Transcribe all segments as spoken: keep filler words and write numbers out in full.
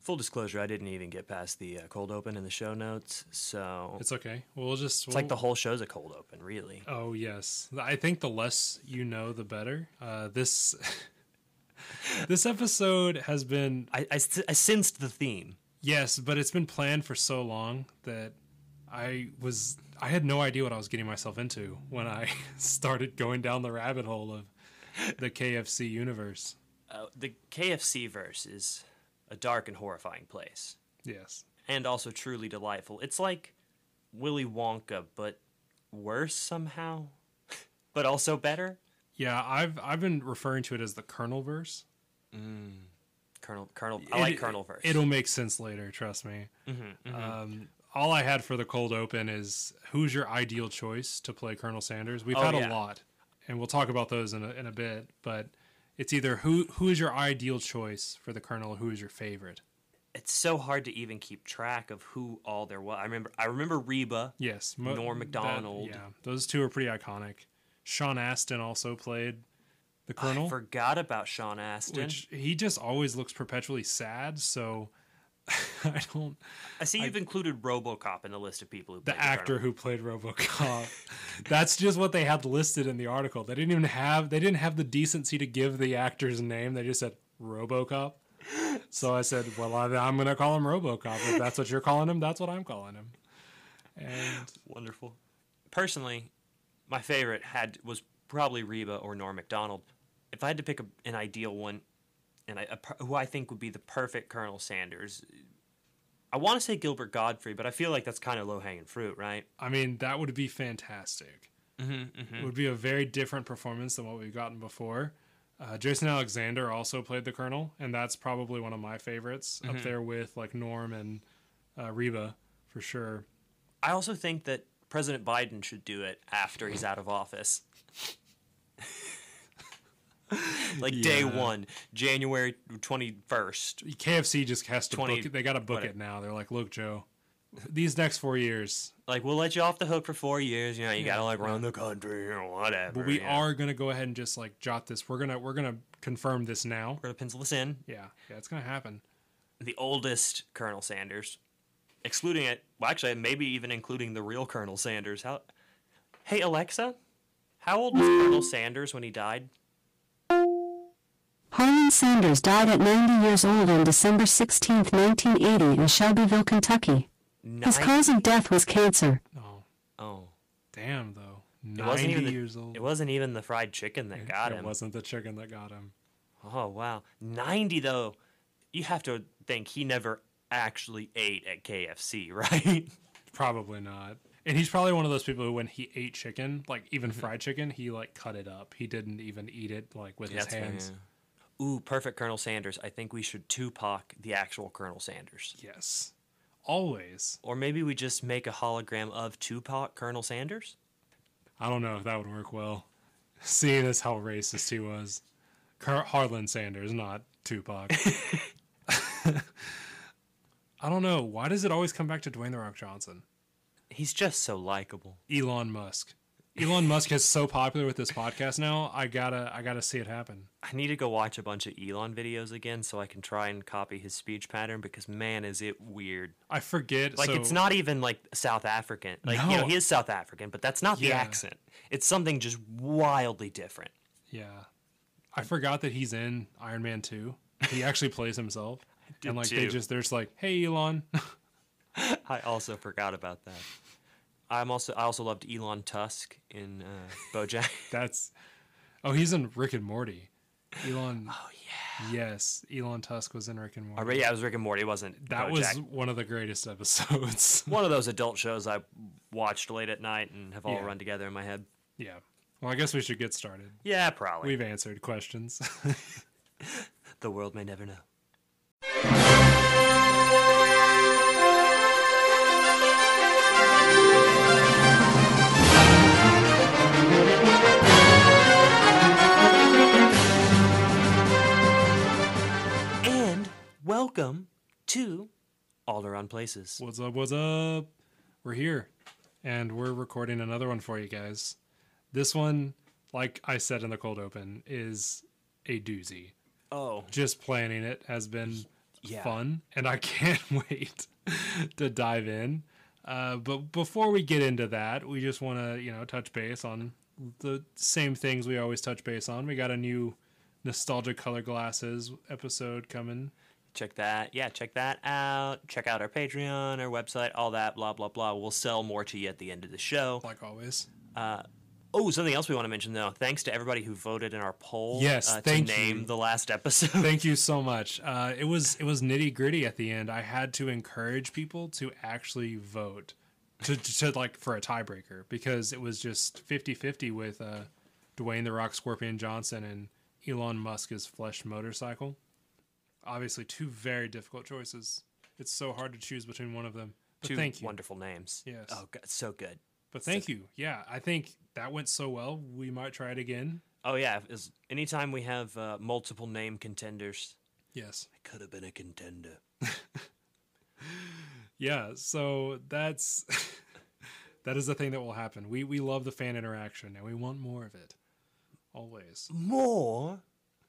full disclosure, I didn't even get past the uh, cold open in the show notes, so It's okay. We'll just. it's We'll, like the whole show's a cold open, really. Oh yes, I think the less you know, the better. Uh, this this episode has been I, I, I sensed the theme. yes, but it's been planned for so long that I was I had no idea what I was getting myself into when I started going down the rabbit hole of the K F C universe. Uh, the K F C verse is a dark and horrifying place, Yes. and also truly delightful. It's like Willy Wonka, but worse somehow, but also better. Yeah, I've I've been referring to it as the Colonel verse. Colonel, Colonel, I like It- Colonel verse. It'll make sense later, trust me. Um, all I had for the cold open is who's your ideal choice to play Colonel Sanders. We've Oh, had yeah. a lot, and we'll talk about those in a, in a bit. But it's either who who is your ideal choice for the Colonel, or who is your favorite. It's so hard to even keep track of who all there was. I remember, I remember Reba. Yes, mo- Norm that- Macdonald. yeah, those two are pretty iconic. Sean Astin also played the Colonel, I forgot about Sean Astin. which he just always looks perpetually sad. So I don't. I see you've included RoboCop in the list of people who The played actor Colonel. who played RoboCop. That's just what they had listed in the article. They didn't even have they didn't have the decency to give the actor's name. They just said RoboCop. So I said, well, I, I'm going to call him RoboCop. If that's what you're calling him, that's what I'm calling him. And Wonderful. Personally, my favorite had was probably Reba or Norm Macdonald. If I had to pick a, an ideal one, and I, a, per- who I think would be the perfect Colonel Sanders, I want to say Gilbert Godfrey, but I feel like that's kind of low hanging fruit, right? I mean, that would be fantastic. Mm-hmm, It would be a very different performance than what we've gotten before. Uh, Jason Alexander also played the Colonel, and that's probably one of my favorites up there with like Norm and uh, Reba for sure. I also think that President Biden should do it after he's out of office. Like day Yeah. one, January twenty-first. K F C just has to twenty book it. They got to book what- it now. They're like, look, Joe, these next four years, Like, we'll let you off the hook for four years. You know, you Yeah. gotta like run the country or whatever. but we you know. are gonna go ahead and just like jot this. We're gonna we're gonna confirm this now. We're gonna pencil this in. Yeah, yeah, it's gonna happen. The oldest Colonel Sanders, excluding it. Well, actually, maybe even including the real Colonel Sanders. How? Hey Alexa, how old was Colonel Sanders when he died? Harlan Sanders died at ninety years old on December sixteenth, nineteen eighty in Shelbyville, Kentucky. His Nine- cause of death was cancer. Oh, Oh, damn though, it wasn't ninety even the, years old. It wasn't even the fried chicken that got it him. wasn't the chicken that got him. Oh wow, ninety though. You have to think he never actually ate at K F C, right? Probably not. And he's probably one of those people who, when he ate chicken, like even fried chicken, he like cut it up. He didn't even eat it like with his That's fair, hands. yeah. Ooh, perfect Colonel Sanders. I think we should Tupac the actual Colonel Sanders. Yes, always. Or maybe we just make a hologram of Tupac Colonel Sanders? I don't know if that would work well, seeing as how racist he was. Car- Harlan Sanders, not Tupac. I don't know. Why does it always come back to Dwayne The Rock Johnson? He's just so likable. Elon Musk. Elon Musk is so popular with this podcast now. I gotta, I gotta see it happen. I need to go watch a bunch of Elon videos again so I can try and copy his speech pattern because man, is it weird. I forget. Like so, it's not even like South African. Like you No. know, he is South African, but that's not the Yeah. accent. It's something just wildly different. Yeah, I forgot that he's in Iron Man two. He actually plays himself, did and like they too. just they're just like, hey Elon. I also forgot about that. I'm also I also loved Elon Tusk in uh, BoJack. That's oh, he's in Rick and Morty. Elon. Oh yeah. Yes, Elon Tusk was in Rick and Morty. Oh, yeah, it was Rick and Morty. It wasn't That BoJack. was one of the greatest episodes. One of those adult shows I watched late at night and have all Yeah. run together in my head. Yeah. Well, I guess we should get started. Yeah, probably. We've answered questions. The world may never know. And welcome to Alderaan Places. What's up? What's up? We're here, and we're recording another one for you guys. This one, like I said in the cold open, is a doozy. Oh, Just planning it has been Yeah. fun, and I can't wait to dive in. Uh, but before we get into that, we just want to, you know, touch base on the same things we always touch base on. We got a new Nostalgia Color Glasses episode coming. Check that. Yeah, check that out. Check out our Patreon, our website, all that, blah, blah, blah. We'll sell more to you at the end of the show. Like always. Uh, oh, something else we want to mention, though. Thanks to everybody who voted in our poll Yes, uh, thank to name you. the last episode. Thank you so much. Uh, it was it was nitty gritty at the end. I had to encourage people to actually vote to, to like for a tiebreaker because it was just fifty-fifty with uh, Dwayne the Rock Scorpion Johnson and Elon Musk's Flesh motorcycle. Obviously, two very difficult choices. It's so hard to choose between one of them. But Two thank you. wonderful names. Yes. Oh, God, so good. But thank you. Yeah, I think that went so well. We might try it again. Oh, yeah. Is, anytime we have uh, multiple name contenders, Yes. I could have been a contender. Yeah, so that's that is the thing that will happen. We we love the fan interaction and we want more of it. Always. More?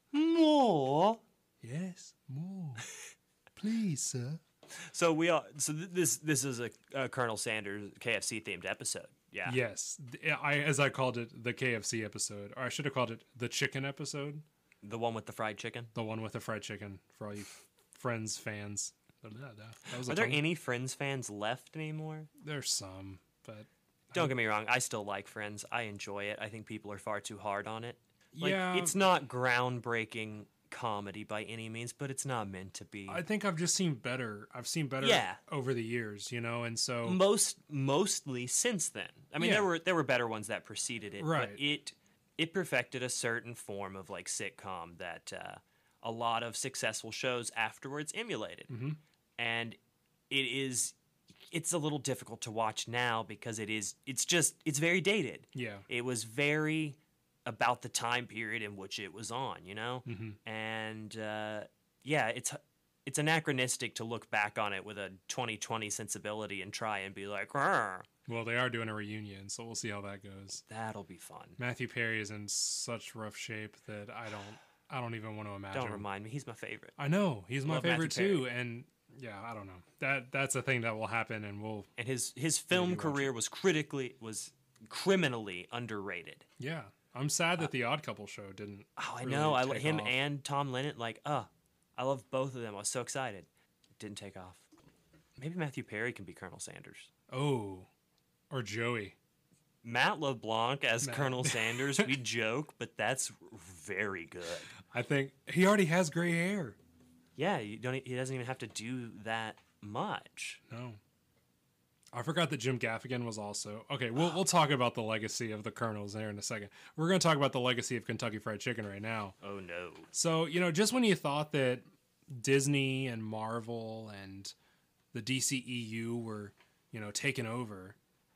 More? Yes, more. Please, sir. So we are. So th- this this is a, a Colonel Sanders K F C themed episode. Yeah. Yes, th- I as I called it the K F C episode, or I should have called it the chicken episode, The one with the fried chicken. the one with the fried chicken for all you f- friends fans. That was a Are there tongue- any Friends fans left anymore? There's some, but Don't get me wrong. I still like Friends. I enjoy it. I think people are far too hard on it. Like, yeah, it's not groundbreaking comedy by any means, but it's not meant to be. I think I've just seen better. I've seen better Yeah. over the years, you know, and so Most mostly since then. I mean, Yeah. there were there were better ones that preceded it, Right. but it it perfected a certain form of like sitcom that uh, a lot of successful shows afterwards emulated. Mhm. And it is it's a little difficult to watch now because it is it's just it's very dated. yeah, It was very about the time period in which it was on, you know? Mhm. And uh, yeah, it's it's anachronistic to look back on it with a twenty twenty sensibility and try and be like, "Rrr, well, they are doing a reunion, so we'll see how that goes. that'll be fun. Matthew Perry is in such rough shape that I don't, I don't even want to imagine. Don't remind me. He's my favorite. I know he's my Love favorite Matthew too, and yeah, I don't know. That that's a thing that will happen, and we'll And his his film watch career was critically was criminally underrated. yeah. I'm sad that the Odd Couple show didn't. Oh, I really know. I take him off. and Tom Lennon like, uh, I love both of them. I was so excited. It didn't take off. Maybe Matthew Perry can be Colonel Sanders. Oh, or Joey. Matt LeBlanc as Matt. Colonel Sanders, we joke, but that's very good. I think he already has gray hair. Yeah, you don't. e- He doesn't even have to do that much. No. I forgot that Jim Gaffigan was also okay. We'll we'll talk about the legacy of the Colonels there in a second. We're going to talk about the legacy of Kentucky Fried Chicken right now. Oh no. So you know, just when you thought that Disney and Marvel and the D C E U were you know taken over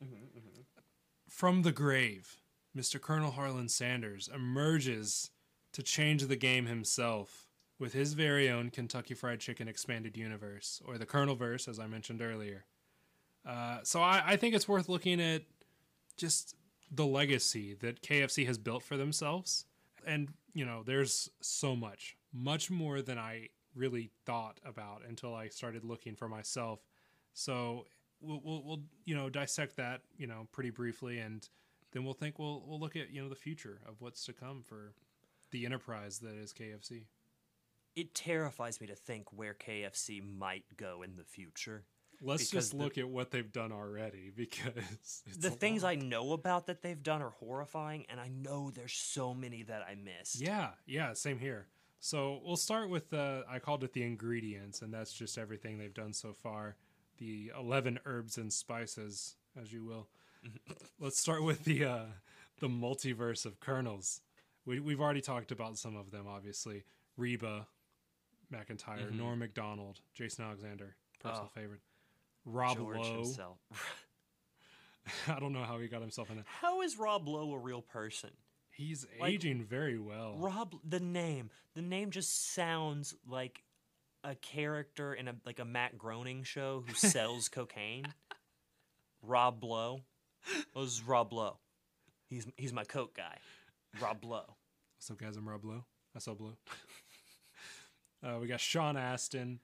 from the grave, Mister Colonel Harlan Sanders emerges to change the game himself with his very own Kentucky Fried Chicken expanded universe, or the Colonelverse, as I mentioned earlier. Uh, so I, I think it's worth looking at just the legacy that K F C has built for themselves. And, you know, there's so much, much more than I really thought about until I started looking for myself. So we'll, we'll, we'll you know, dissect that, you know, pretty briefly. And then we'll think we'll, we'll look at, you know, the future of what's to come for the enterprise that is K F C. It terrifies me to think where K F C might go in the future. Let's Because just the- look at what they've done already because it's The a things lot. I know about that they've done are horrifying, and I know there's so many that I missed. Yeah, yeah, same here. So we'll start with the, I called it the ingredients, and that's just everything they've done so far. The eleven herbs and spices, as you will. Let's start with the uh, the multiverse of kernels. We, we've already talked about some of them, obviously. Reba McIntyre, Mhm. Norm MacDonald, Jason Alexander, personal Oh. favorite. Rob George Lowe. himself. I don't know how he got himself in that. How is Rob Lowe a real person? He's Like, aging very well. Rob, the name, the name just sounds like a character in a like a Matt Groening show who sells cocaine. Rob Blow. Well, this is Rob Lowe. He's he's my coke guy. Rob Blow. What's up, guys? I'm Rob Lowe. I saw Blue. uh, we got Sean Astin,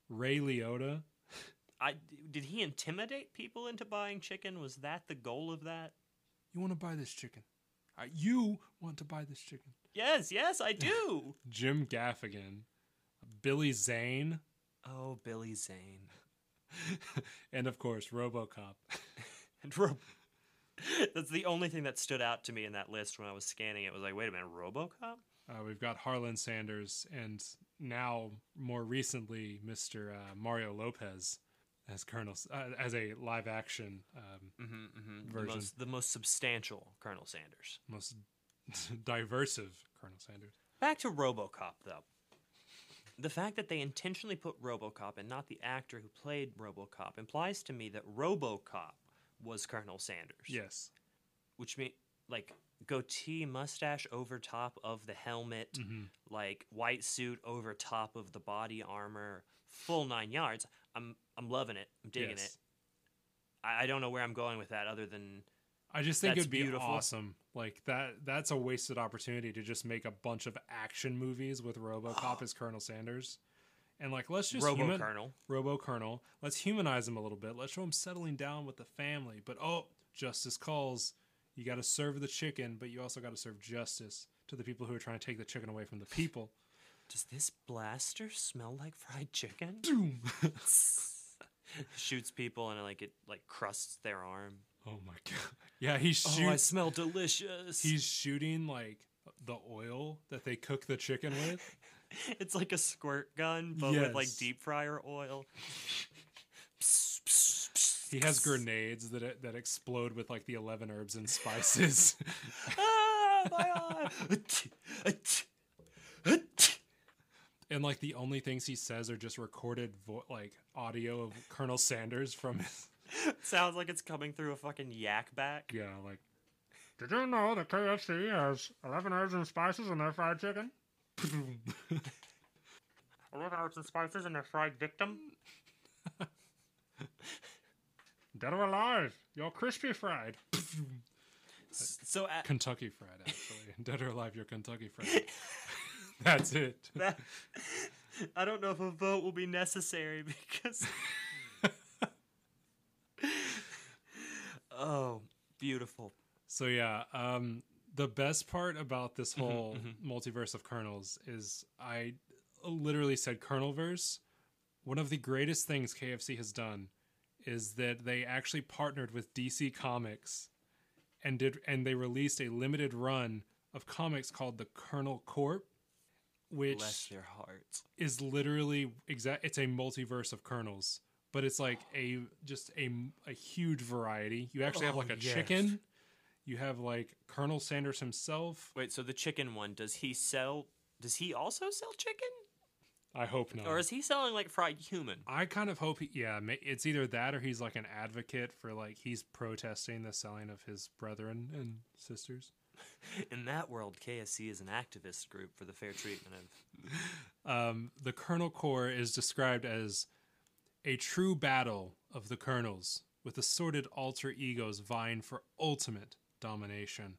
Ray Liotta. I did he intimidate people into buying chicken? Was that the goal of that? You want to buy this chicken? Uh, you want to buy this chicken? Yes, yes, I do. Jim Gaffigan, Billy Zane, Oh, Billy Zane. and of course RoboCop. And Ro- That's the only thing that stood out to me in that list when I was scanning it. Was like, wait a minute, RoboCop? Uh, we've got Harlan Sanders, and now more recently, Mister Uh, Mario Lopez as Colonel, uh, as a live action um, Mm-hmm, mm-hmm. The version, most, the most substantial Colonel Sanders. most diversive Colonel Sanders. Back to RoboCop, though. The fact that they intentionally put RoboCop and not the actor who played RoboCop implies to me that RoboCop was Colonel Sanders. Yes, Which means, like, goatee, mustache over top of the helmet, Mm-hmm. like, white suit over top of the body armor, full nine yards. I'm I'm loving it. I'm digging Yes. it. I, I don't know where I'm going with that other than... I just think That's it'd be beautiful. awesome. Like that. That's a wasted opportunity to just make a bunch of action movies with RoboCop as Colonel Sanders, and like let's just Robo human- Colonel. Robo Colonel. Let's humanize him a little bit. Let's show him settling down with the family. But oh, justice calls. You got to serve the chicken, but you also got to serve justice to the people who are trying to take the chicken away from the people. Does this blaster smell like fried chicken? Boom. Shoots people and like it like crusts their arm. Oh my god. Yeah, he shoots. Oh, I smell delicious. He's shooting like the oil that they cook the chicken with. It's like a squirt gun, but with like Yes. deep fryer oil. He has grenades that that explode with like the eleven herbs and spices. Ah, my eye! And like the only things he says are just recorded vo- like audio of Colonel Sanders from his Sounds like it's coming through a fucking yak back. yeah, like did you know that K F C has eleven herbs and spices in their fried chicken? eleven herbs and spices and their fried victim. Dead or alive, you're crispy fried. So at, Kentucky fried, actually. Dead or alive, you're Kentucky fried. That's it. that, I don't know if a vote will be necessary because. Oh, beautiful. So yeah, um, the best part about this whole multiverse of Colonels is I literally said Colonelverse. One of the greatest things K F C has done is that they actually partnered with D C Comics and did and they released a limited run of comics called the Colonel Corp, which Bless their hearts. is literally exact. It's a multiverse of Colonels, but it's like a just a a huge variety. You actually have Oh, like a yes. chicken. You have like Colonel Sanders himself. Wait, so the chicken one, does he sell? Does he also sell chicken? I hope not. Or is he selling like fried human? I kind of hope he, yeah, ma- it's either that or he's like an advocate for like he's protesting the selling of his brethren and sisters. In that world, K S C is an activist group for the fair treatment of. Um, the Colonel Corps is described as a true battle of the Colonels with assorted alter egos vying for ultimate domination.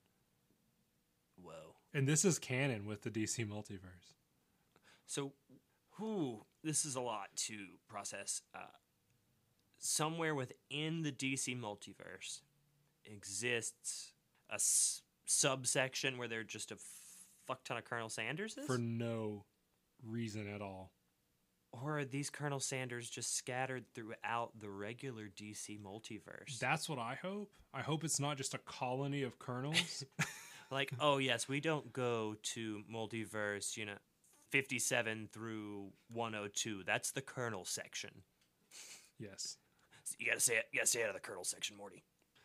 Whoa. And this is canon with the D C multiverse. So, whew, this is a lot to process. Uh, somewhere within the D C multiverse exists a s- subsection where there are just a fuck ton of Colonel Sanderses? For no reason at all. Or are these Colonel Sanders just scattered throughout the regular D C multiverse? That's what I hope. I hope it's not just a colony of colonels. Like, oh yes, we don't go to multiverse, you know, fifty-seven through one oh two. That's the Colonel section. Yes. You gotta say it. You gotta stay out of the Colonel section, Morty.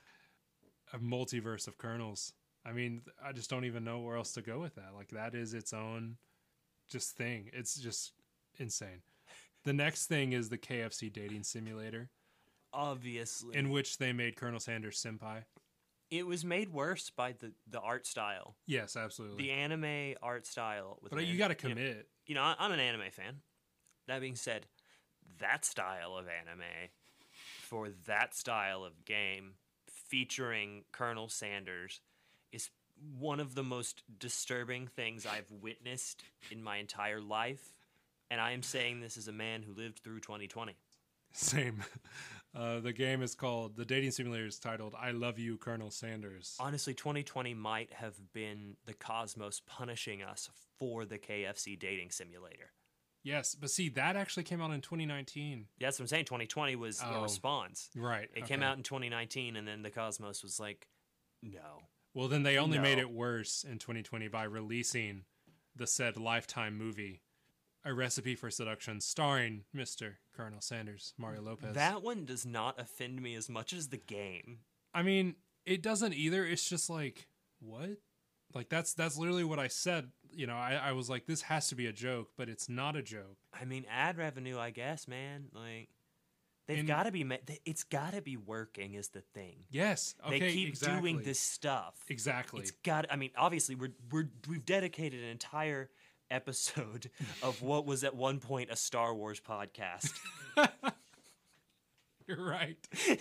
A multiverse of colonels. I mean, I just don't even know where else to go with that. Like that is its own just thing. It's just insane. The next thing is the K F C dating simulator, Obviously, in which they made Colonel Sanders senpai. it was made worse by the, the art style, Yes, absolutely. the anime art style. With but an- you got to you know- commit. You know, I- I'm an anime fan. That being said, that style of anime for that style of game featuring Colonel Sanders is one of the most disturbing things I've witnessed in my entire life. And I am saying this as a man who lived through twenty twenty. Same. Uh, the game is called, the dating simulator is titled I Love You, Colonel Sanders. Honestly, twenty twenty might have been the cosmos punishing us for the K F C dating simulator. Yes, but see, that actually came out in twenty nineteen. Yeah, that's what I'm saying. twenty twenty was Oh. a response. Right. It okay. came out in twenty nineteen, and then the cosmos was like, no. Well, then they only No. made it worse in twenty twenty by releasing the said Lifetime movie, A Recipe for Seduction, starring Mister Colonel Sanders, Mario Lopez. That one does not offend me as much as the game. I mean, it doesn't either. It's just like, what? Like, that's that's literally what I said. You know, I, I was like, this has to be a joke, but it's not a joke. I mean, ad revenue, I guess, man. Like, they've And- got to be. Ma- it's got to be working. Is the thing. Yes. Okay, They keep exactly. doing this stuff. Exactly. It's got. I mean, obviously, we're we're we've dedicated an entire episode of what was at one point a Star Wars podcast You're right.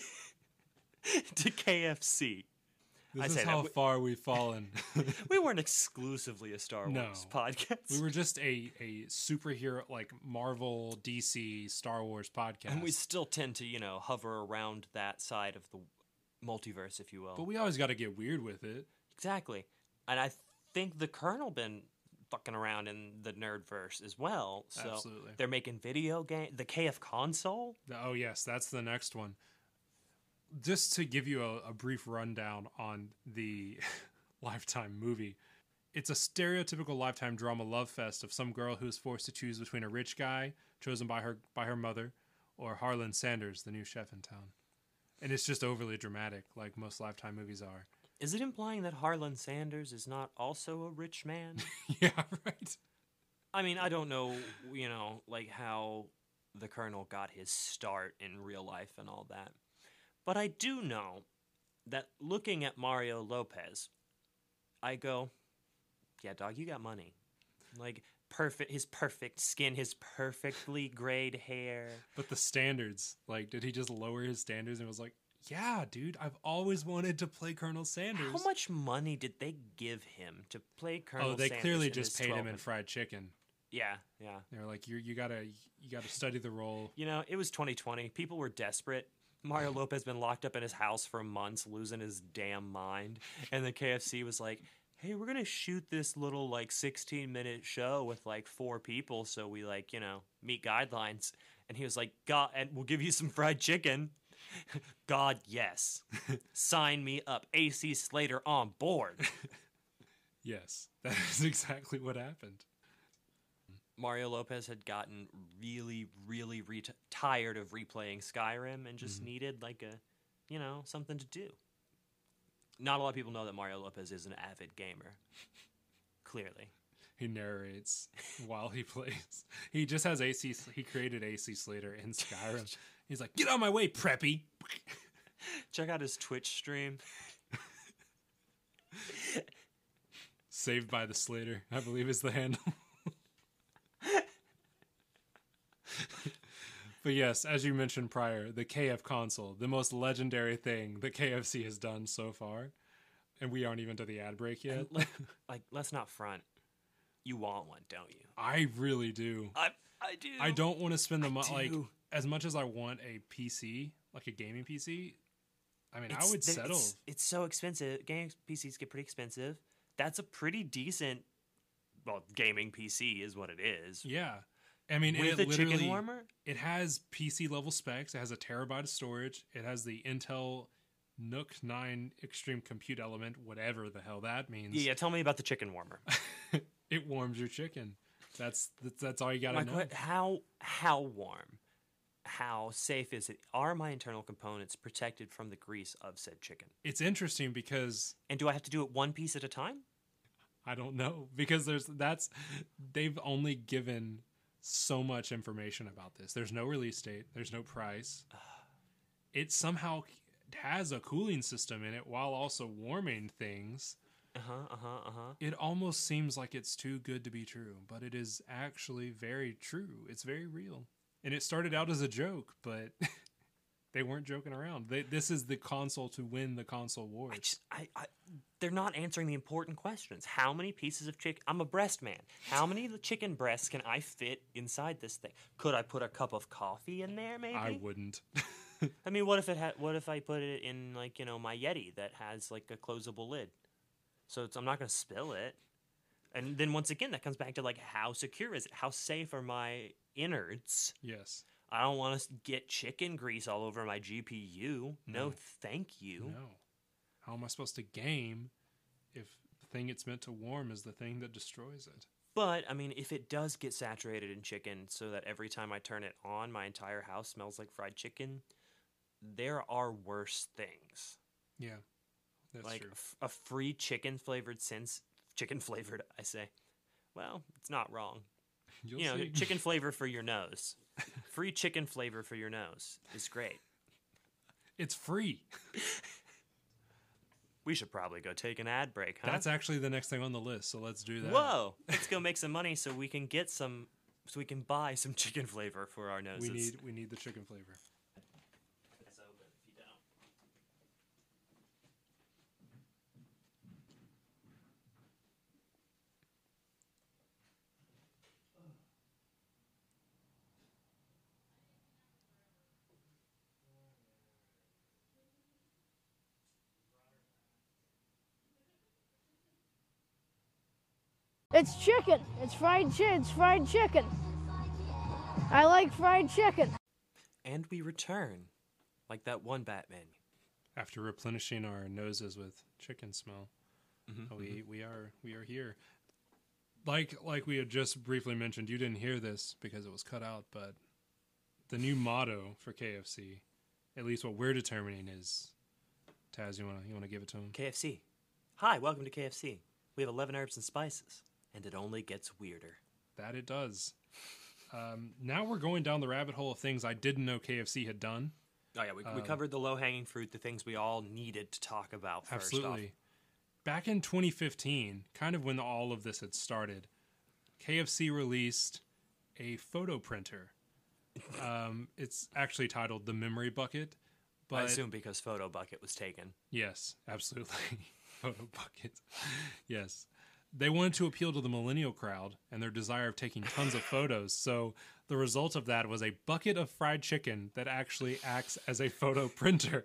to K F C. This I is say that how we- far we've fallen. We weren't exclusively a Star No. Wars podcast. We were just a, a superhero, like Marvel, D C, Star Wars podcast. and we still tend to, you know, hover around that side of the multiverse, if you will. but we always got to get weird with it. Exactly. And I think the Colonel been fucking around in the nerdverse as well. So Absolutely. they're making video game the K F console. Oh, yes, that's the next one. Just to give you a, a brief rundown on the Lifetime movie, it's a stereotypical Lifetime drama love fest of some girl who is forced to choose between a rich guy chosen by her by her mother or Harlan Sanders, the new chef in town. And it's just overly dramatic, like most Lifetime movies are. Is it implying that Harlan Sanders is not also a rich man? Yeah, right. I mean, I don't know, you know, like how the Colonel got his start in real life and all that. But I do know that looking at Mario Lopez, I go, yeah, dog, you got money. Like, perfect, his perfect skin, his perfectly grayed hair. But the standards, like, did he just lower his standards and was like, yeah, dude, I've always wanted to play Colonel Sanders. How much money did they give him to play Colonel Oh, they Sanders clearly in just his paid him twelve in minute- fried chicken. Yeah, yeah. They're like, you you gotta you gotta study the role. You know, it was twenty twenty. People were desperate. Mario Lopez been locked up in his house for months, losing his damn mind. And the K F C was like, hey, we're going to shoot this little, like, sixteen-minute show with, like, four people so we, like, you know, meet guidelines. And he was like, God, and we'll give you some fried chicken. God, yes. Sign me up. A C Slater on board. Yes, that is exactly what happened. Mario Lopez had gotten really, really re- tired of replaying Skyrim and just needed like a, you know, something to do. Not a lot of people know that Mario Lopez is an avid gamer. Clearly. He narrates while he plays. He just has A C. He created A C Slater in Skyrim. He's like, get out of my way, preppy. Check out his Twitch stream. Saved by the Slater, I believe is the handle. But yes, as you mentioned prior, the K F console, the most legendary thing that K F C has done so far. And we aren't even to the ad break yet. Like, like, let's not front. You want one, don't you? I really do. I I do. I don't want to spend the money, like, do. as much as I want a P C, like a gaming P C, I mean, I It's- would then settle. It's, it's so expensive. Gaming P Cs get pretty expensive. That's a pretty decent, well, gaming P C is what it is. Yeah. I mean, With it the literally, chicken warmer? It has P C level specs. It has a terabyte of storage. It has the Intel Nook nine Extreme Compute Element, whatever the hell that means. Yeah, yeah, tell me about the chicken warmer. It warms your chicken. That's that's, that's all you got to My know. que- how how warm? How safe is it? Are my internal components protected from the grease of said chicken? It's interesting because And do I have to do it one piece at a time? I don't know, because there's that's they've only given so much information about this. There's no release date. There's no price. It somehow has a cooling system in it while also warming things. Uh huh. Uh huh. Uh huh. It almost seems like it's too good to be true, but it is actually very true. It's very real. And it started out as a joke, but They weren't joking around. They, this is the console to win the console wars. I just, I, I, they're not answering the important questions. How many pieces of chicken? I'm a breast man. How many of the chicken breasts can I fit inside this thing? Could I put a cup of coffee in there? Maybe I wouldn't. I mean, what if it had? What if I put it in like you know my Yeti that has like a closable lid? So it's, I'm not gonna spill it. And then once again, that comes back to like how secure is it? How safe are my innards? Yes. I don't want to get chicken grease all over my G P U. No, No. thank you. No. How am I supposed to game if the thing it's meant to warm is the thing that destroys it? But, I mean, if it does get saturated in chicken so that every time I turn it on, my entire house smells like fried chicken, there are worse things. Yeah, that's like true. f- a free chicken flavored sense, chicken flavored, I say. Well, it's not wrong. You'll you know, see. chicken flavor for your nose. Free chicken flavor for your nose is great. It's free. We should probably go take an ad break, huh? That's actually the next thing on the list, so let's do that. Whoa! Let's go make some money so we can get some, so we can buy some chicken flavor for our noses. We need we need the chicken flavor. It's open if you don't. It's chicken. It's fried chicken. It's fried chicken. I like fried chicken. And we return, like that one Batman. After replenishing our noses with chicken smell, Mm-hmm, we we are we are here. Like like we had just briefly mentioned, you didn't hear this because it was cut out, but the new motto for K F C, at least what we're determining, is Taz. You wanna you wanna give it to him? K F C. Hi, welcome to K F C. We have eleven herbs and spices, and it only gets weirder. That it does. Um, now we're going down the rabbit hole of things I didn't know K F C had done. Oh yeah, we, we covered the low-hanging fruit, the things we all needed to talk about first Absolutely. off. Back in twenty fifteen, kind of when all of this had started, K F C released a photo printer. Um, it's actually titled the Memory Bucket. But I assume because Photo Bucket was taken. yes, absolutely. Photo Bucket. Yes. They wanted to appeal to the millennial crowd and their desire of taking tons of photos. So the result of that was a bucket of fried chicken that actually acts as a photo printer.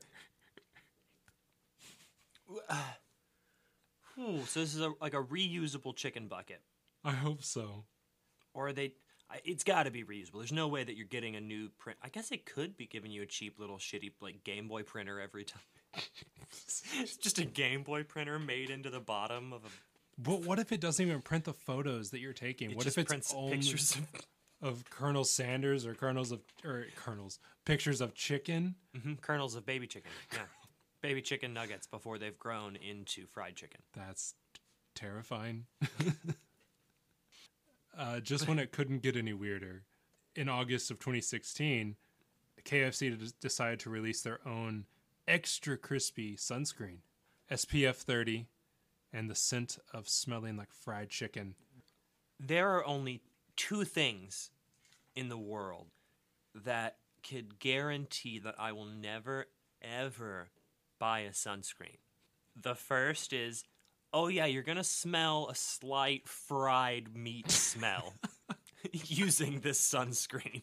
Ooh, so this is a, like a reusable chicken bucket. I hope so. Or are they... I- It's got to be reusable. There's no way that you're getting a new print. I guess it could be giving you a cheap little shitty like Game Boy printer every time. It's just a Game Boy printer made into the bottom of a... But what if it doesn't even print the photos that you're taking? It What just if it's prints only pictures of... of Colonel Sanders or kernels of or kernels pictures of chicken? Mhm, kernels of baby chicken. Yeah. Baby chicken nuggets before they've grown into fried chicken. That's t- terrifying. uh, just when it couldn't get any weirder, in August of twenty sixteen, K F C d- decided to release their own extra crispy sunscreen, S P F thirty, and the scent of smelling like fried chicken. There are only two things in the world that could guarantee that I will never, ever buy a sunscreen. The first is, oh yeah, you're going to smell a slight fried meat smell using this sunscreen.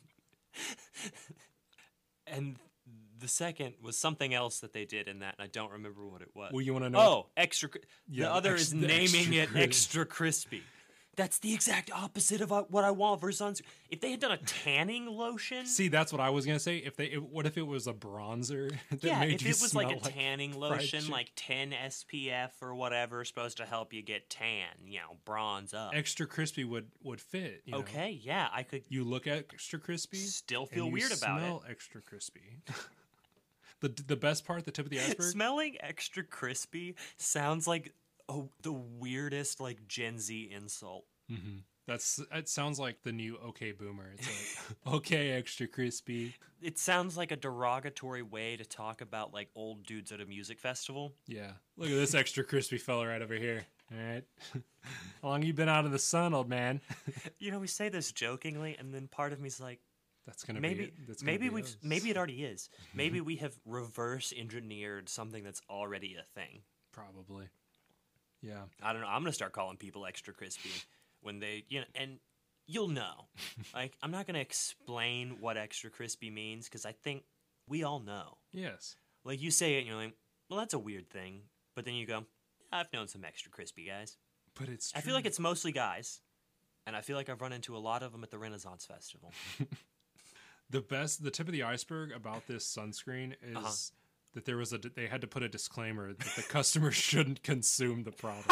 And the second was something else that they did in that, and I don't remember what it was. Well, you wanna know- Oh, extra. cri- Yeah, the other ex- is the naming extra it cri- extra crispy. That's the exact opposite of what I want for sunscreen. If they had done a tanning lotion, See, that's what I was gonna say. If they, if, what if it was a bronzer that yeah, made if you it was like smell a tanning fried lotion, chicken? like ten S P F or whatever, supposed to help you get tan, you know, bronze up. Extra crispy would would fit. You know? Okay, yeah, I could. You look at extra crispy, Still and feel you weird about it. smell extra crispy. the the best part, the tip of the iceberg. Smelling extra crispy sounds like oh, the weirdest like Gen Z insult. That's it. Sounds like the new OK Boomer. It's like okay, extra crispy. It sounds like a derogatory way to talk about like old dudes at a music festival. Yeah, look at this extra crispy fella right over here. All right, how long you been out of the sun, old man? You know, we say this jokingly, and then part of me's like, That's gonna maybe be. That's gonna maybe be we've us. maybe it already is. Maybe we have reverse engineered something that's already a thing. Probably. Yeah. I don't know. I'm gonna start calling people extra crispy when they, you know, and you'll know. Like, I'm not gonna explain what extra crispy means because I think we all know. Yes. Like, you say it and you're like, well, that's a weird thing, but then you go, I've known some extra crispy guys. But it's. I feel like it's mostly guys, and I feel like I've run into a lot of them at the Renaissance Festival. The best, the tip of the iceberg about this sunscreen is Uh-huh. that there was a, they had to put a disclaimer that the customer shouldn't consume the product.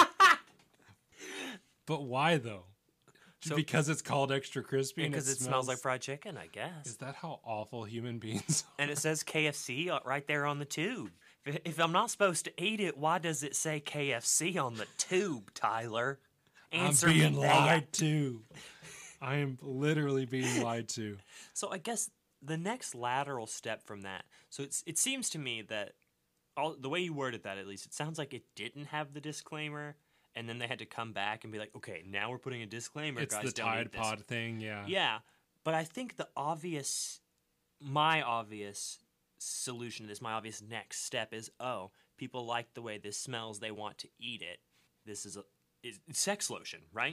But why though? So- Because it's called extra crispy and Because it, smells like fried chicken, I guess. Is that how awful human beings are? And it says K F C right there on the tube. If if I'm not supposed to eat it, why does it say K F C on the tube, Tyler? Answer I'm being me that. lied to. I am literally being lied to. So I guess the next lateral step from that. So it's it seems to me that all the way you worded that, at least, it sounds like it didn't have the disclaimer, and then they had to come back and be like, okay, now we're putting a disclaimer. It's guys, the don't Tide eat this. Pod thing, yeah. Yeah, but I think the obvious, my obvious solution to this, my obvious next step is, oh, people like the way this smells, they want to eat it. This is a is sex lotion, right?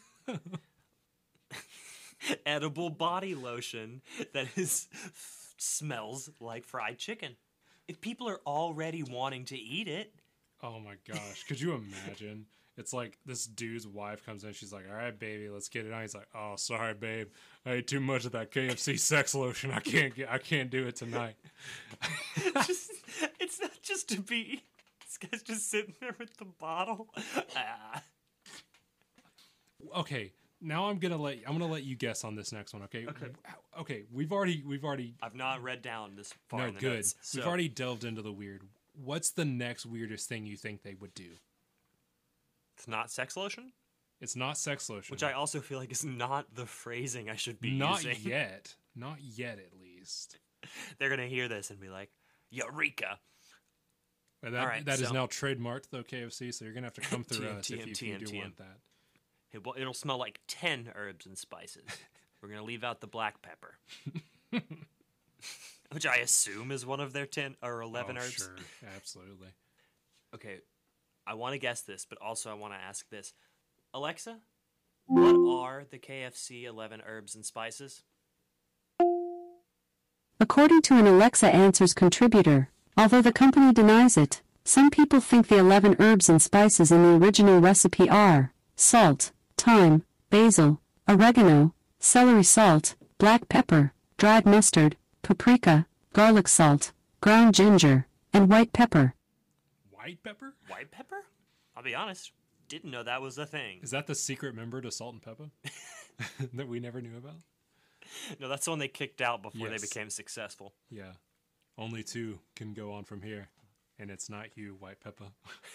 Edible body lotion that is smells like fried chicken. If people are already wanting to eat it, Oh my gosh. Could you imagine? It's like this dude's wife comes in. She's like, all right, baby, let's get it on. He's like, oh, sorry, babe. I ate too much of that K F C sex lotion. I can't get, I can't do it tonight. just, it's not just to be. This guy's just sitting there with the bottle. Ah. Okay. Now I'm gonna let I'm gonna let you guess on this next one. Okay. Okay. Okay. We've already we've already I've not read down this far no in the good. notes. We've so- already delved into the weird. What's the next weirdest thing you think they would do? It's not sex lotion, It's not sex lotion. which I also feel like is not the phrasing I should be not using. yet. Not yet, at least. They're gonna hear this and be like, "Eureka!" And that All right, that is so- now trademarked though, K F C. So you're gonna have to come through T M, us T if M, you, if T you M, do T M. want that. It, will- it'll smell like ten herbs and spices. We're gonna leave out the black pepper, which I assume is one of their ten or eleven oh, herbs. Sure, absolutely. Okay, I want to guess this, but also I want to ask this. Alexa, what are the K F C eleven herbs and spices? According to an Alexa Answers contributor, although the company denies it, some people think the eleven herbs and spices in the original recipe are salt, thyme, basil, oregano, celery salt, black pepper, dried mustard, paprika, garlic salt, ground ginger, and white pepper. White pepper? White pepper? I'll be honest, didn't know that was a thing. Is that the secret member to Salt and Pepper that we never knew about? No, that's the one they kicked out before Yes. they became successful. Yeah. Only two can go on from here, and it's not you, White Pepper.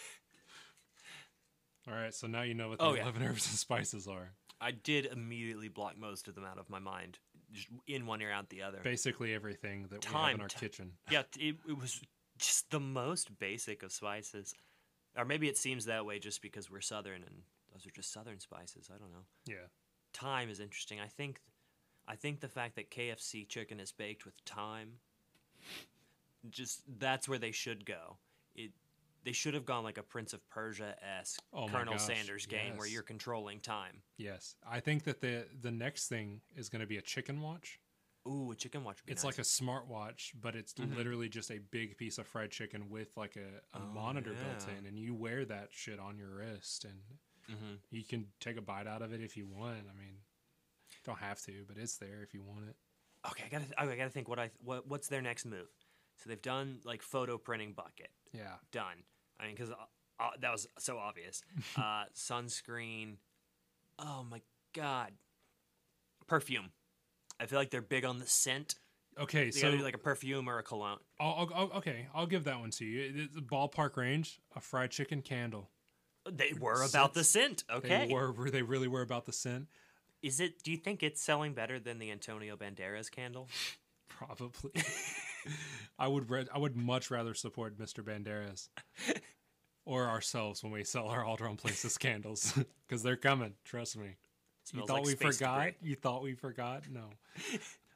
All right, so now you know what the Oh, yeah. eleven herbs and spices are. I did immediately block most of them out of my mind, just in one ear out the other. Basically everything that we have Time, in our ti- kitchen. Yeah, it, it was just the most basic of spices. Or maybe it seems that way just because we're Southern and those are just Southern spices. I don't know. Yeah. Thyme is interesting. I think, I think the fact that K F C chicken is baked with thyme, just that's where they should go. It, they should have gone like a Prince of Persia esque Oh my Colonel gosh, Sanders game where yes. you're controlling time. Yes. I think that the the next thing is going to be a chicken watch. Ooh, a chicken watch would be It's nice. like a smartwatch, but it's literally just a big piece of fried chicken with like a, a Oh, monitor built yeah. in, and you wear that shit on your wrist, and Mm-hmm. you can take a bite out of it if you want. I mean, don't have to, but it's there if you want it. Okay, I gotta, okay, I gotta think. What I, what, what's their next move? So they've done like photo printing bucket, Yeah. done. I mean, because uh, uh, that was so obvious. Uh, sunscreen. Oh my god. Perfume. I feel like they're big on the scent. Okay, They so gotta do like a perfume or a cologne. I'll, I'll, I'll- okay, I'll give that one to you. It's a ballpark range, a fried chicken candle. They were about the scent. Okay. They were, were they really were about the scent? Is it? Do you think it's selling better than the Antonio Banderas candle? Probably. I would re- I would much rather support Mister Banderas or ourselves when we sell our Aldron Places candles because they're coming. Trust me. You Smells thought like we space forgot? debris. You thought we forgot? No.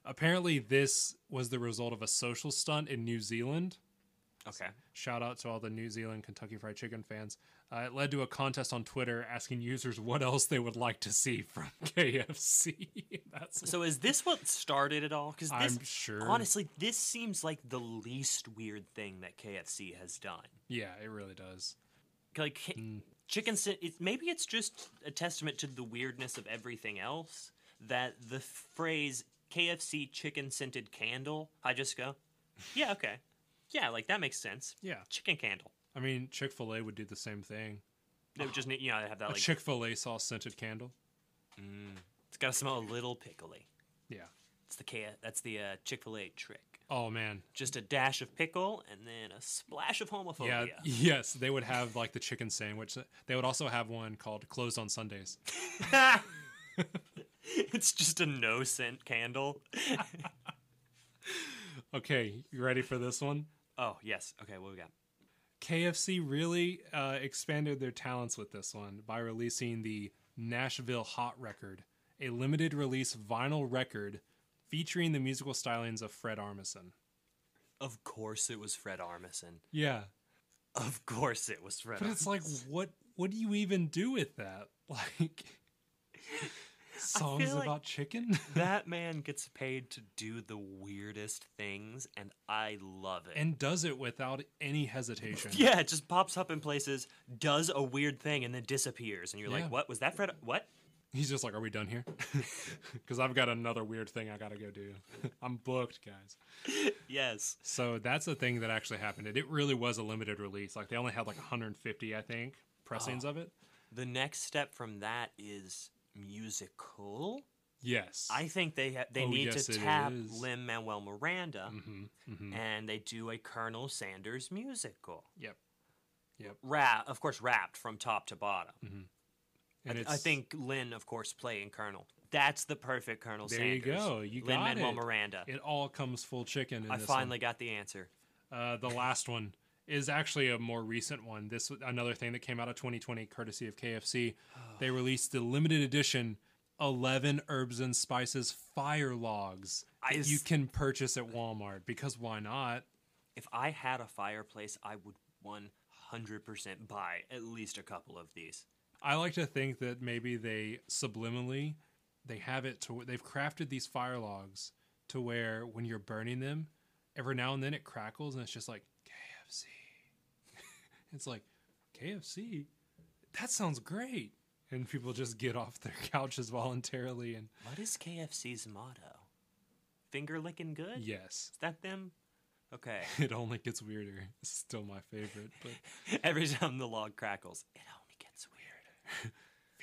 Apparently, this was the result of a social stunt in New Zealand. Okay. Shout out to all the New Zealand Kentucky Fried Chicken fans. Uh, it led to a contest on Twitter asking users what else they would like to see from K F C. That's So is this what started it all? Because I'm sure. honestly, this seems like the least weird thing that K F C has done. Yeah, it really does. Like chicken, scent- it, maybe it's just a testament to the weirdness of everything else that the phrase K F C chicken scented candle. I just go, yeah, okay, yeah, like that makes sense. Yeah. Chicken candle. I mean, Chick-fil-A would do the same thing. They would just need, you know, have that A like Chick-fil-A sauce scented candle. it's got to smell a little pickly. Yeah. It's the K. That's the uh, Chick-fil-A trick. Oh, man. Just a dash of pickle and then a splash of homophobia. Yeah, yes, they would have like the chicken sandwich. They would also have one called closed on Sundays. It's just a no scent candle. Okay, you ready for this one? Oh yes. Okay, what we got? K F C really uh, expanded their talents with this one by releasing the Nashville Hot Record, a limited release vinyl record featuring the musical stylings of Fred Armisen. Of course, it was Fred Armisen. Yeah, Of course, it was Fred. but it's like, what? What do you even do with that? Like songs feel like- about chicken? That man gets paid to do the weirdest things, and I love it. And does it without any hesitation. yeah, it just pops up in places, does a weird thing, and then disappears, and you're Yeah. like, "What was that, Fred? What?" He's just like, are we done here? Because I've got another weird thing I got to go do. I'm booked, guys. Yes. So that's the thing that actually happened. It, it really was a limited release. Like they only had like one hundred fifty, I think, pressings of it. The next step from that is musical. Yes. I think they ha- they Oh, need yes, to it tap is. Lin Manuel Miranda, Mm-hmm. and they do a Colonel Sanders musical. Yep. Yep. Rap, of course, wrapped from top to bottom. And I, it's, I think Lin, of course, playing Colonel. That's the perfect Colonel there Sanders. you go. You Lin got Manuel it. Miranda. It all comes full chicken. In I this finally got the answer. one. Uh, the last one is actually a more recent one. This was another thing that came out of twenty twenty, courtesy of K F C. They released the limited edition eleven Herbs and Spices Fire Logs I that you s- can purchase at Walmart because why not? If I had a fireplace, I would one hundred percent buy at least a couple of these. I like to think that maybe they subliminally they have it to they've crafted these fire logs to where when you're burning them, every now and then it crackles and it's just like K F C. It's like K F C. That sounds great. And people just get off their couches voluntarily and What is K F C's motto? Finger licking good? yes, Is that them? Okay. it only gets weirder. It's still my favorite, but Every time the log crackles, it only gets weirder.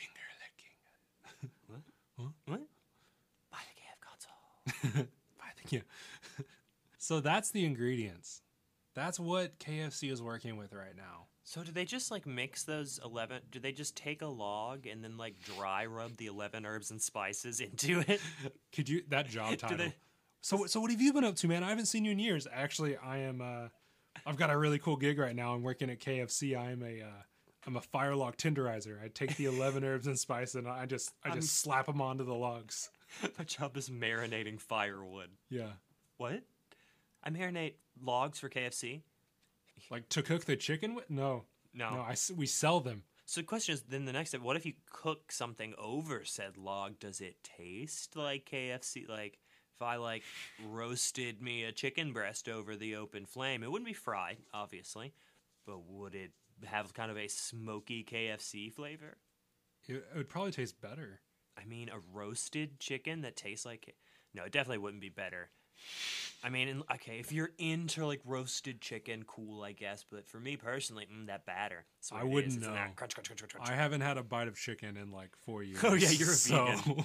finger licking. What? Buy the K F console. I think yeah. So that's the ingredients. That's what K F C is working with right now. So do they just like mix those eleven? Do they just take a log and then like dry rub the eleven herbs and spices into it? Could you that job title? they- So so what have you been up to, man? I haven't seen you in years. Actually, I am. Uh, I've got a really cool gig right now. I'm working at K F C. I am a. Uh, I'm a fire log tenderizer. I take the eleven herbs and spice and I just I just slap them onto the logs. My job is marinating firewood. Yeah, What? I marinate logs for K F C? like to cook the chicken with? No, No. no. I s- we sell them. So the question is then the next step, what if you cook something over said log? Does it taste like K F C? Like if I like roasted me a chicken breast over the open flame, it wouldn't be fried, obviously, but would it have kind of a smoky K F C flavor? It, it would probably taste better. I mean, a roasted chicken that tastes like no, it definitely wouldn't be better. I mean, in- okay, if you're into like roasted chicken, cool, I guess. But for me personally, mm, that batter. That's what I it is. wouldn't It's in know. that crunch, crunch, crunch, crunch, crunch. I haven't had a bite of chicken in like four years. Oh, yeah, you're a so...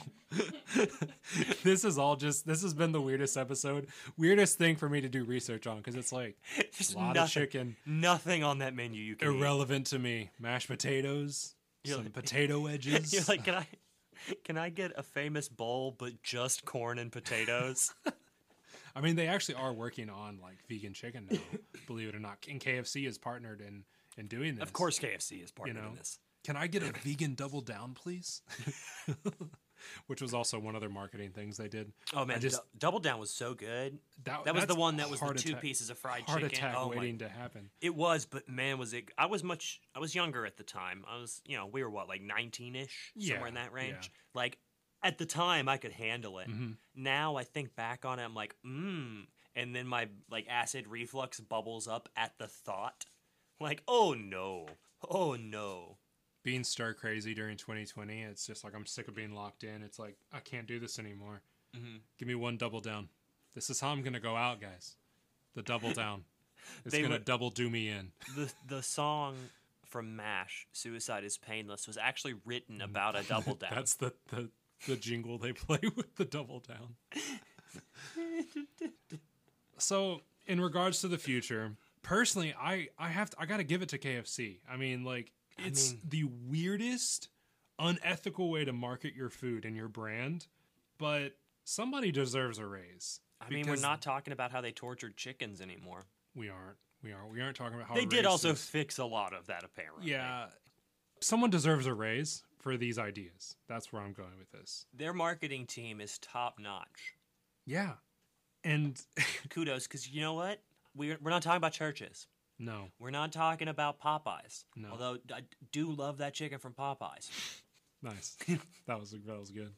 this is all just. This has been the weirdest episode, weirdest thing for me to do research on because it's like There's a lot nothing, of chicken, nothing on that menu you can eat. irrelevant to me. Mashed potatoes, You're some like- potato wedges. You're like, can I, can I get a famous bowl but just corn and potatoes? I mean, they actually are working on like vegan chicken now. Believe it or not, and K F C is partnered in in doing this. Of course, K F C is you partnered know. in this. Can I get a vegan double down, please? which was also one of their marketing things they did. Oh man, I just Du- Double Down was so good. that, That was the that's one that was the heart two attack- pieces of fried heart chicken. attack Oh my- waiting to happen. It was, but man, was it? I was much. I was younger at the time. I was, you know, we were what, like nineteen-ish, somewhere Yeah, in that range. yeah. Like at the time, I could handle it. Mm-hmm. Now I think back on it, I'm like, mmm, and then my like acid reflux bubbles up at the thought. Like, oh no, oh no. Being stir crazy during twenty twenty, it's just like I'm sick of being locked in. It's like I can't do this anymore. Mm-hmm. Give me one double down. This is how I'm gonna go out, guys. The double down. It's They gonna were- double do me in. The the song from MASH, "Suicide Is Painless," was actually written about a double down. That's the, the the jingle they play with the double down. So, in regards to the future, personally, I I have to, I got to give it to K F C. I mean, like it's mean- the weirdest, unethical way to market your food and your brand, but somebody deserves a raise. I mean, we're because not talking about how they tortured chickens anymore. We aren't. We aren't. We aren't talking about how They did also racist- fix a lot of that, apparently. Yeah, someone deserves a raise for these ideas. That's where I'm going with this. Their marketing team is top notch. Yeah, and Kudos, because you know what? We're, we're not talking about churches. no, We're not talking about Popeyes. No. Although I do love that chicken from Popeyes. nice. That was that was good.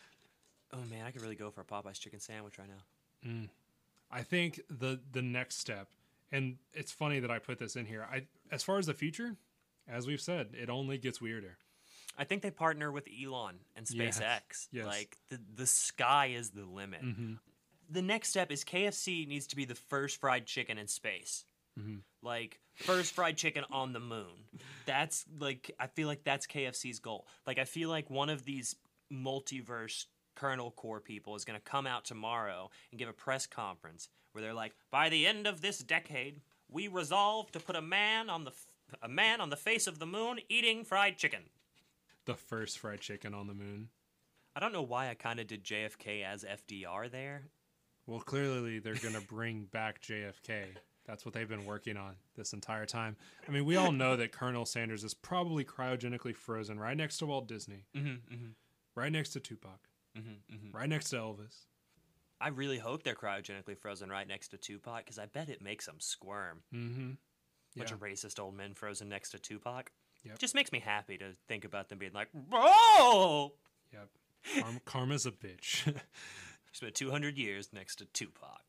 Oh man, I could really go for a Popeyes chicken sandwich right now. I think the the next step, and it's funny that I put this in here. I as far as the future, as we've said, it only gets weirder. I think they partner with Elon and Yes, SpaceX. yes. Like the the sky is the limit. Mm-hmm. The next step is K F C needs to be the first fried chicken in space. Mm-hmm. Like first fried chicken on the moon. That's like I feel like that's K F C's goal. Like I feel like one of these multiverse Kernel Core people is going to come out tomorrow and give a press conference where they're like, by the end of this decade, we resolve to put a man on the f- a man on the face of the moon eating fried chicken. The first fried chicken on the moon. I don't know why I kind of did J F K as F D R there. Well, clearly they're going to bring back J F K. That's what they've been working on this entire time. I mean, we all know that Colonel Sanders is probably cryogenically frozen right next to Walt Disney, Mm-hmm, mm-hmm, right next to Tupac, mm-hmm, mm-hmm. right next to Elvis. I really hope they're cryogenically frozen right next to Tupac because I bet it makes them squirm. Mm-hmm. Bunch Yeah. of racist old men frozen next to Tupac. Yep. Just makes me happy to think about them being like, "Whoa!" Yep. Karma, karma's a bitch. Spent two hundred years next to Tupac.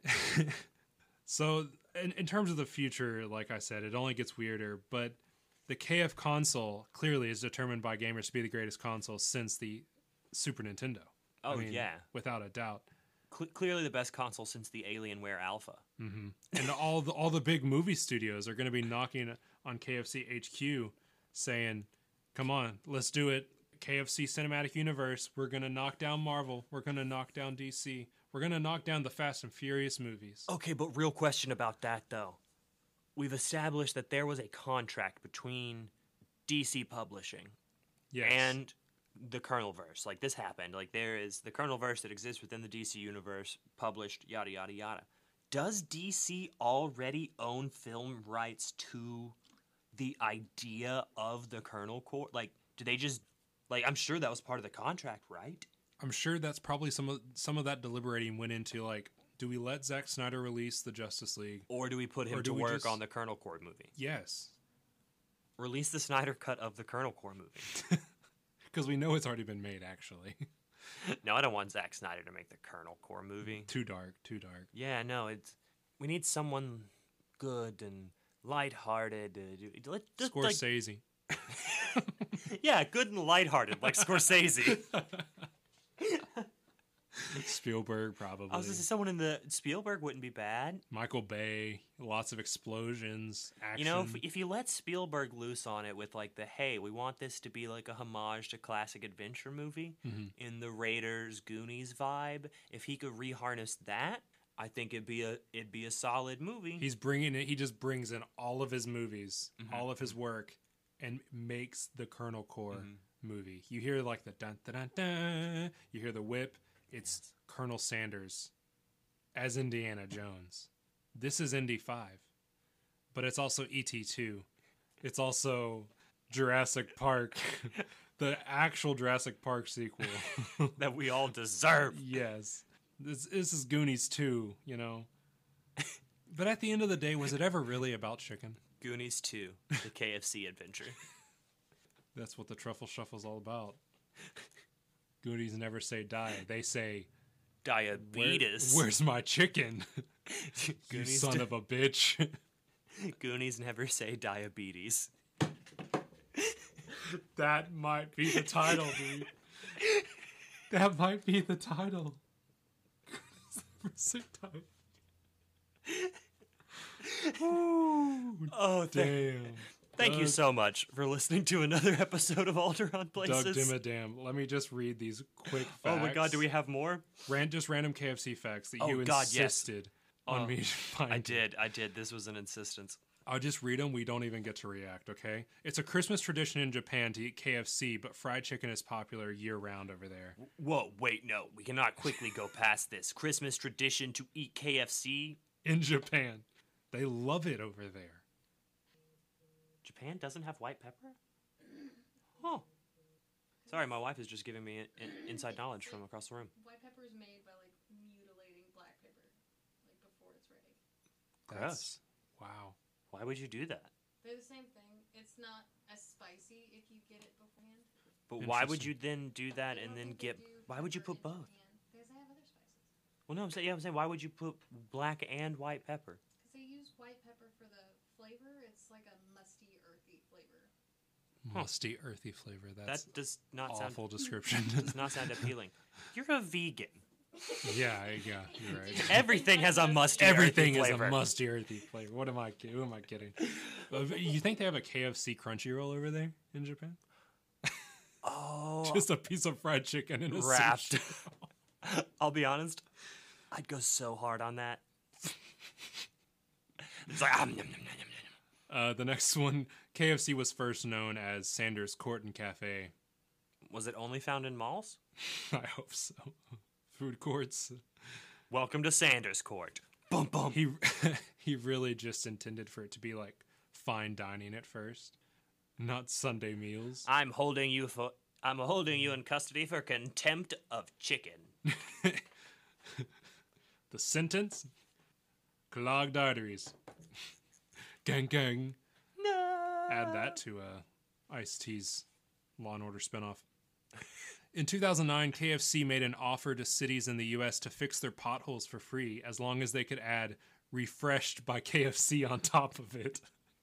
So, in, in terms of the future, like I said, it only gets weirder. But the K F console clearly is determined by gamers to be the greatest console since the Super Nintendo. Oh, I mean, yeah. without a doubt. Cle clearly the best console since the Alienware Alpha. And all the all the big movie studios are going to be knocking on K F C H Q, saying, "Come on, let's do it. K F C Cinematic Universe. We're going to knock down Marvel. We're going to knock down D C. We're going to knock down the Fast and Furious movies." Okay, but real question about that, though. We've established that there was a contract between D C Publishing Yes. and the Kernelverse. Like, this happened. Like, there is the Kernelverse that exists within the D C universe, published, yada, yada, yada. Does D C already own film rights to the idea of the Kernel Core? Like, do they just... Like, I'm sure that was part of the contract, right? I'm sure that's probably some of some of that deliberating went into like, do we let Zack Snyder release the Justice League? Or do we put him Or do to we work just- on the Kernel Core movie? Yes, Release the Snyder cut of the Kernel Core movie. because we know it's already been made. Actually, No, I don't want Zack Snyder to make the Kernel Core movie. too dark, too dark. Yeah, no, it's we need someone good and lighthearted. To do, let, just, like, Scorsese. yeah, good and lighthearted, like Scorsese. Spielberg, probably. I was gonna say someone in the Spielberg wouldn't be bad. Michael Bay, lots of explosions, action. You know, if, if you let Spielberg loose on it with like the hey, we want this to be like a homage to classic adventure movie Mm-hmm. in the Raiders Goonies vibe, if he could reharness that, I think it'd be a it'd be a solid movie. He's bringing it. He just brings in all of his movies, Mm-hmm. all of his work, and makes the Colonel Core Mm-hmm. movie. You hear like the dun dun dun dun. You hear the whip. It's Colonel Sanders as Indiana Jones. This is Indy five, but it's also E T two. It's also Jurassic Park, The actual Jurassic Park sequel. that we all deserve. Yes. This, this is Goonies two, you know. But at the end of the day, was it ever really about chicken? Goonies two, the K F C adventure. That's what the Truffle Shuffle's all about. Goonies never say die. They say, Diabetes. Where, where's my chicken? You Goonies son d- of a bitch. Goonies never say diabetes. That might be the title, dude. That might be the title. Goonies never say die. Ooh, Oh, th- damn. thank you Doug- so much for listening to another episode of Alteron Places. Doug Dimmadam. Let me just read these quick facts. Oh my god, do we have more? Ran- just random K F C facts that Oh, you God, yes. insisted on Oh, me to find. I did, I did. This was an insistence. I'll just read them. We don't even get to react, okay? It's a Christmas tradition in Japan to eat K F C, but fried chicken is popular year-round over there. Whoa, wait, no. We cannot quickly go past this. Christmas tradition to eat K F C? In Japan. They love it over there. Japan doesn't have white pepper? Oh. Sorry, my wife is just giving me in- in- inside knowledge from across the room. White pepper is made by, like, mutilating black pepper, like, before it's ready. Gross. Wow. Why would you do that? They're the same thing. It's not as spicy if you get it beforehand. But why would you Interesting. then do that I and don't then think they get... do Why would you pepper put in both? Japan, because they have other spices. Well, no, I'm saying, yeah, I'm saying, why would you put black and white pepper? Because they use white pepper for the flavor. It's like a musty, earthy flavor. Musty, earthy flavor. That's That does not sound awful description. does not sound appealing. You're a vegan. yeah, yeah, you're right. Everything has a musty Everything earthy is flavor. a musty, earthy flavor. What am I? Who am I kidding? Uh, You think they have a K F C Crunchyroll over there in Japan? Oh, Just a piece of fried chicken in a wrapped. sushi. I'll be honest. I'd go so hard on that. It's like, um, nom, nom, nom, nom, nom. Uh, the next one, K F C was first known as Sanders Court and Cafe. Was it only found in malls? I hope so. Food courts. Welcome to Sanders Court. Bum bum. He he really just intended for it to be like fine dining at first, not Sunday meals. I'm holding you for. I'm holding you in custody for contempt of chicken. The sentence: clogged arteries. Gang gang. No. Add that to uh, Ice-T's Law and Order spinoff. In two thousand nine, K F C made an offer to cities in the U S to fix their potholes for free as long as they could add refreshed by K F C on top of it.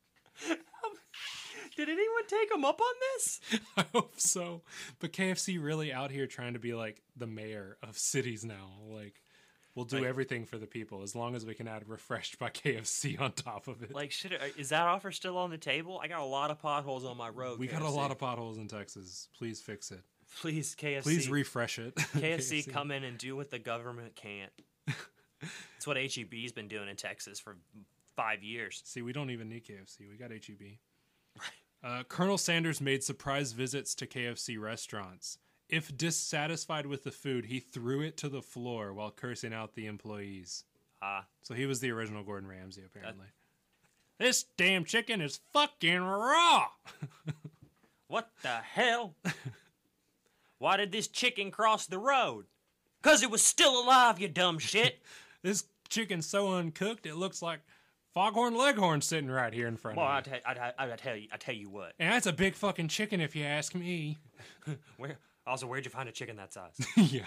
Did anyone take him up on this? I hope so. But K F C really out here trying to be like the mayor of cities now. Like, we'll do Like- everything for the people as long as we can add refreshed by K F C on top of it. Like, shit, is that offer still on the table? I got a lot of potholes on my road. we got a K F C. lot of potholes in Texas. Please fix it. Please, K F C. Please refresh it. K F C, come in and do what the government can't. It's what H E B's been doing in Texas for five years. See, we don't even need K F C. We got H E B. Uh, Colonel Sanders made surprise visits to K F C restaurants. If dissatisfied with the food, he threw it to the floor while cursing out the employees. Ah, So he was the original Gordon Ramsay, apparently. This damn chicken is fucking raw! what the hell? Why did this chicken cross the road? 'Cause it was still alive, you dumb shit. This chicken's so uncooked, it looks like Foghorn Leghorn sitting right here in front Well, I of me. tell, I, I, I tell you, I tell you what. And that's a big fucking chicken if you ask me. Where also, where'd you find a chicken that size? Yeah.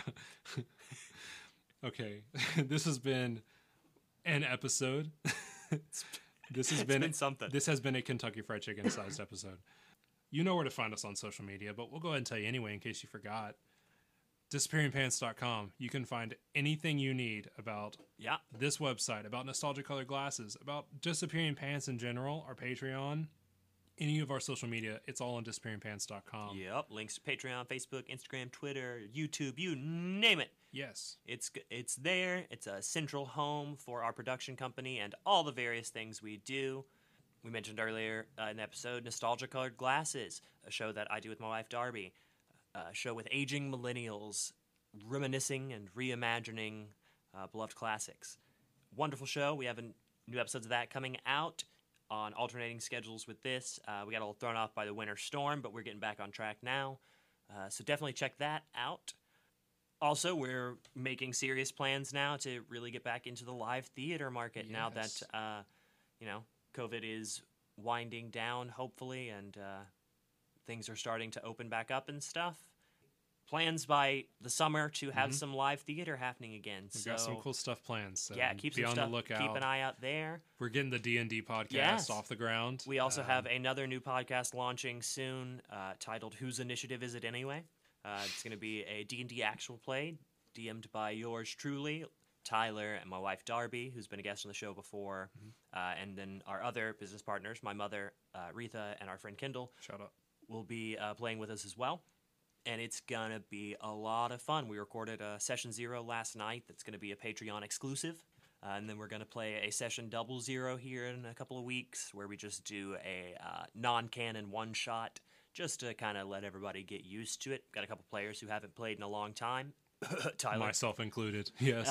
Okay. This has been an episode. This has been, been something. This has been a Kentucky Fried Chicken sized episode. You know where to find us on social media, but we'll go ahead and tell you anyway in case you forgot. disappearing pants dot com. You can find anything you need about Yeah. this website, about nostalgia colored glasses, about Disappearing Pants in general, our Patreon, any of our social media. It's all on disappearing pants dot com. Yep. Links to Patreon, Facebook, Instagram, Twitter, YouTube, you name it. Yes. It's g- it's there. It's a central home for our production company and all the various things we do. We mentioned earlier uh, in the episode Nostalgia Colored Glasses, a show that I do with my wife Darby, a show with aging millennials reminiscing and reimagining uh, beloved classics. Wonderful show. We have a, new episodes of that coming out on alternating schedules with this. Uh, we got a little thrown off by the winter storm, but we're getting back on track now. Uh, so definitely check that out. Also, we're making serious plans now to really get back into the live theater market now that, Yes. uh, you know, COVID is winding down, hopefully, and uh, things are starting to open back up and stuff. Plans by the summer to have Mhm. some live theater happening again. We've so, got some cool stuff planned. So yeah, keep be some on stuff, the lookout. keep an eye out there. We're getting the D and D podcast Yes. off the ground. We also Um, have another new podcast launching soon uh, titled Whose Initiative Is It Anyway? Uh, it's going to be a D and D actual play D M'd by yours truly, Tyler, and my wife Darby, who's been a guest on the show before, uh, and then our other business partners, my mother, uh, Retha, and our friend Kendall, shout out. will be uh, playing with us as well. And it's going to be a lot of fun. We recorded a session zero last night that's going to be a Patreon exclusive. Uh, and then we're going to play a session double zero here in a couple of weeks where we just do a uh, non-canon one-shot just to kind of let everybody get used to it. Got a couple players who haven't played in a long time. Tyler. Myself included. Yes.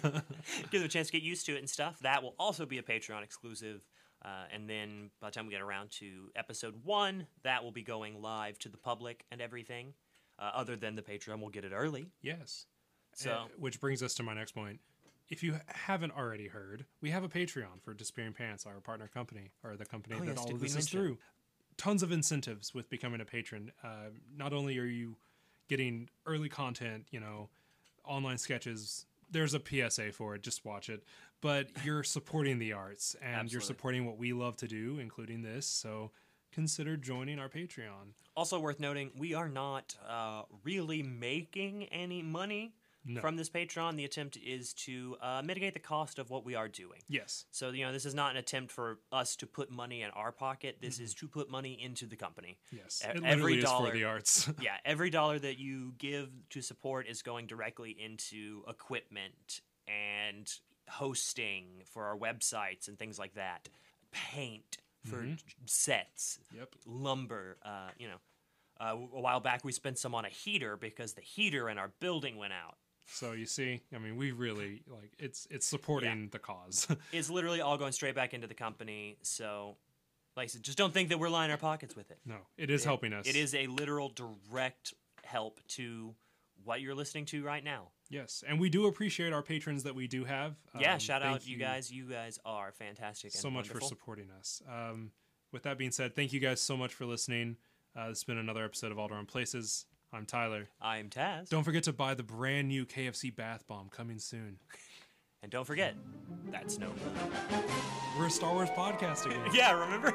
Give them a chance to get used to it and stuff. That will also be a Patreon exclusive. Uh, and then by the time we get around to episode one, that will be going live to the public and everything. Uh, other than the Patreon, we'll get it early. Yes. So- Uh, which brings us to my next point. If you haven't already heard, we have a Patreon for Disappearing Pants, our partner company, or the company Oh, that yes, all did of we this is mention? through. Tons of incentives with becoming a patron. Uh, not only are you getting early content, you know, online sketches. There's a P S A for it. Just watch it. But you're supporting the arts, and you're Absolutely. supporting what we love to do, including this. So consider joining our Patreon. Also worth noting, we are not uh, really making any money No. from this Patreon. The attempt is to uh, mitigate the cost of what we are doing. Yes. So, you know, this is not an attempt for us to put money in our pocket. This is to put money into the company. Yes. E- It every literally is dollar- for the arts. Yeah, every dollar that you give to support is going directly into equipment and hosting for our websites and things like that. Paint for sets. Yep. Lumber. Uh, you know, uh, a while back we spent some on a heater because the heater in our building went out. So you see, I mean, we really like it's it's supporting the cause. It's literally all going straight back into the company. So, like I said, just don't think that we're lining our pockets with it. No, it is helping us. It is a literal direct help to what you're listening to right now. Yes, and we do appreciate our patrons that we do have. Yeah, Um, shout thank out you guys. You guys are fantastic. so and much for wonderful. supporting us. Um, with that being said, thank you guys so much for listening. Uh, this has been another episode of All Around Places. I'm Tyler. I'm Taz. Don't forget to buy the brand new K F C bath bomb coming soon. And don't forget, that's no. We're a Star Wars podcast again. Yeah, remember?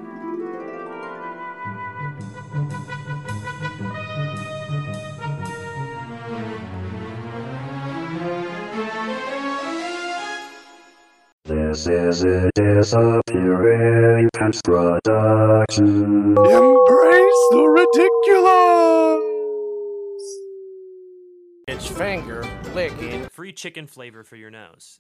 This is a Disappearing Pants production. Embrace the ridiculous! It's finger licking. Free chicken flavor for your nose.